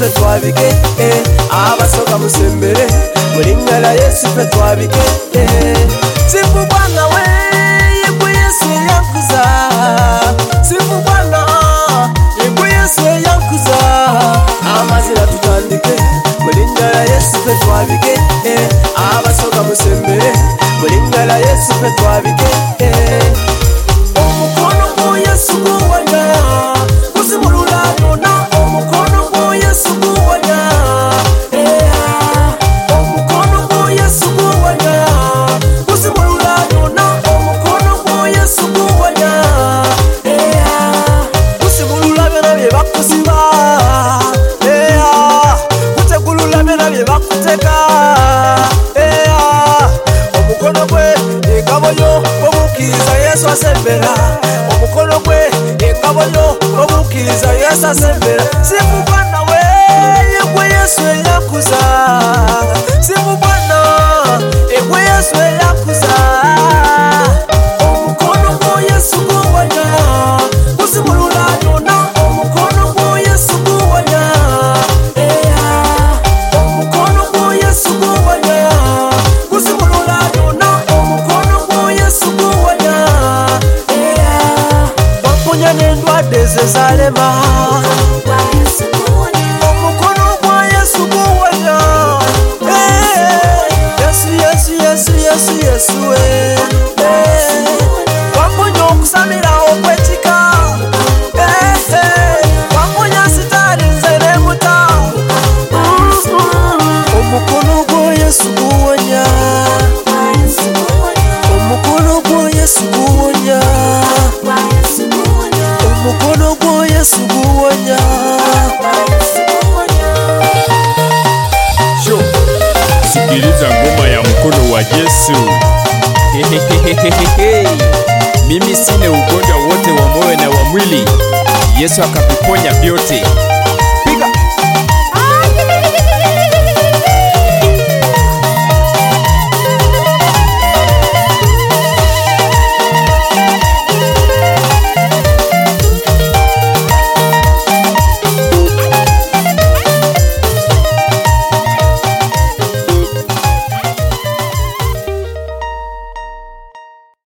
fe twabike abasoka musembere mulinnya la Yesu fe twabike sifu Bwana we yegwe Yesu yankuza sifu Bwana yegwe Yesu yankuza amazina tutandike mulinnya la Yesu fe twabike abasoka musembere mulinnya la Yesu fe twabike omukono gwa Yesu guwonya kuzimulula yona omukono gwa Yesu guwonya omukono gwa Yesu guwonya kuzimulula yona omukono gwa Yesu guwonya kuzimulula byona bye bakusiba kutegulula byona bye bakuteka omukono gwe engabo yo omukkiriza Yesu asembera omukono gwe engabo yo omukkiriza Yesu asembera sifu Bwana we yegwe Yesu eyakuza sifu Bwana yegwe Yesu eyakuza omukono gwa Yesu guwonya kuzimulula yona omukono gwa Yesu guwonya omukono gwa Yesu guwonya kuzimulula yona omukono gwa Yesu guwonya waponya n'endwadde zezalema omukono gwa Yesu guwonya Yesu we waponya okusamira okwetika waponya sitaani nze n'emuta omukono gwa Yesu guwonya omukono gwa Yesu guwonya omukono gwa Yesu guwonya sikiliza ngoma ya mkono wa Yesu. Mimi sina ugonjwa wote wa moyo na wa mwili, Yesu akaviponya vyote.